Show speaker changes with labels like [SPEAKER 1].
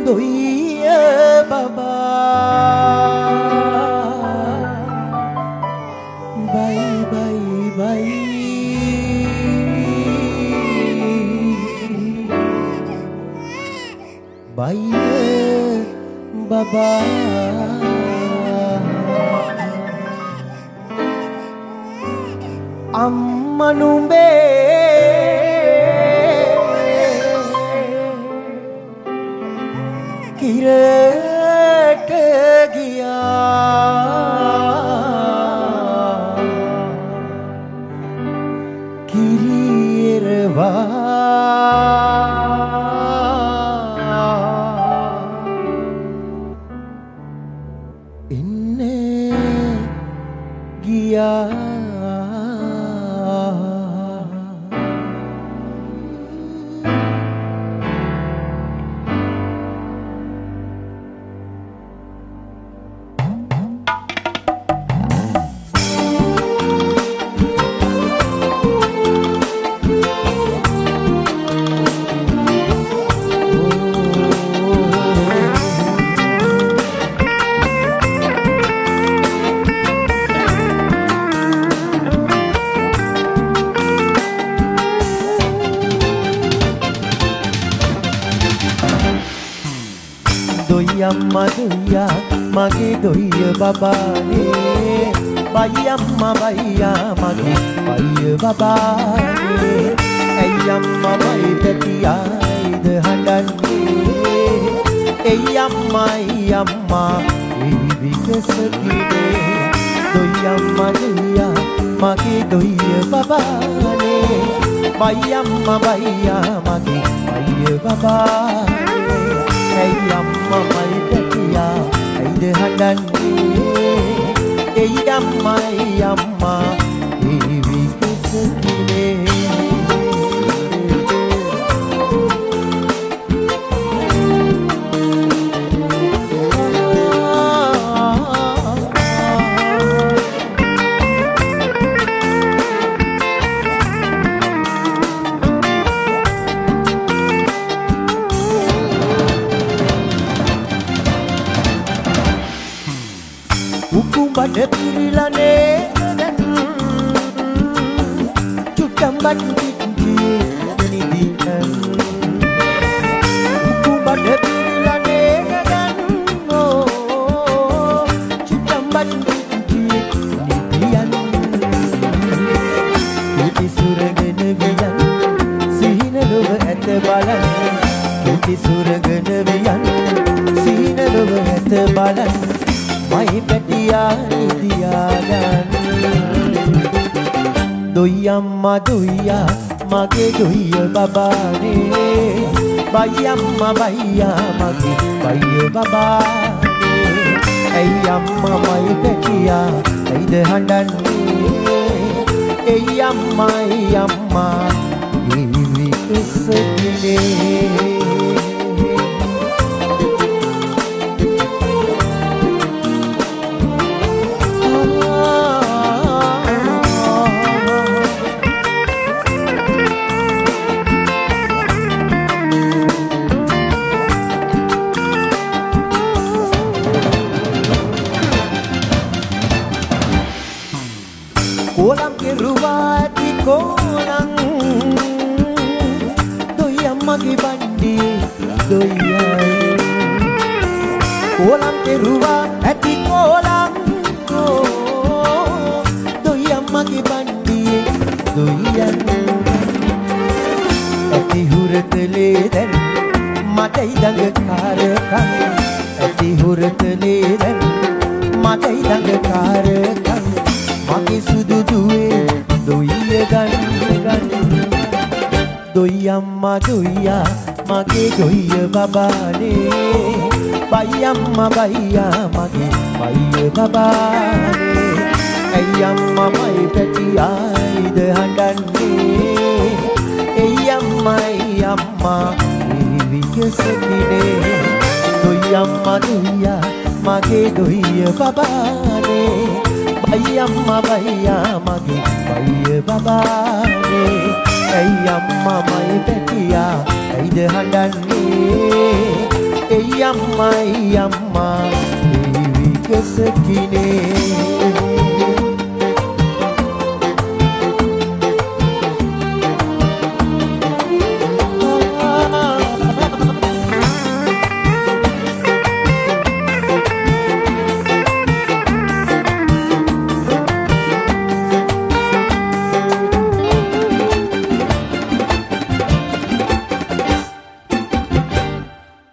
[SPEAKER 1] දොයිය බබා බයි බයි බයි බයිය බබා අම්මා නුඹේ කිරට ගියා කිරියරවා ඉන්නේ ගියා අම්මා දුයියා මගේ දොයිය බබානේ බයි අම්මා බයියා මගේ බයිය බබානේ ඇයි අම්මා බයි පැටියායිද හඬන්නේ එයි අම්මා ඒ විකසකිනේ දොයි අම්මා දුයියා මගේ දොයිය බබානේ බයි අම්මා බයියා මගේ බයිය බබානේ ඇයි අම්මා මයි පැටියා ඇයිද හඬන්නේ එයි අම්මා ඒ විකසකිනේ බඩ පිරිලානේ දැන් චුට්ටම් බඩ නිදින් බඩ පිරිලානේ දැන් චුට්ටම් බඩ නිදින් කිති සුරගෙන වියන් සිහින ලොව ඇත බලන්න කිති සුරගෙන වියන් සිහින ලොව ඇත බලන්න මයි පැටියා නිදියාගන්න දොයි අම්මා දුයියා මගේ දොයිය බබානේ බයි අම්මා බයියා මගේ බයිය බබානේ ඇයි අම්මා මයි පැටියා ඇයිද හඬන්නේ එයි අම්මා ඒ විකසකිනේ kolam keruwati kolang doi ammage bandi doiyai kolam keruwati kolang doi ammage bandi doiyan ati hurakale den matai dang karakam ati hurakale den matai dang karakam mage sudu duwe doiya gann doi amma doiya mage doiya babane bai amma baiya mage baiya babane ai amma mai petiya ida handanne ei amma විකසකිනේ දොයි අම්මා දුයියා මගේ දොයිය බබානේ බයි අම්මා බයියා මගේ බයිය බබානේ ඇයි අම්මා මයි පැටියා ඇයිද හඬන්නේ එයි අම්මයි අම්මා ඒ විගසකිනේ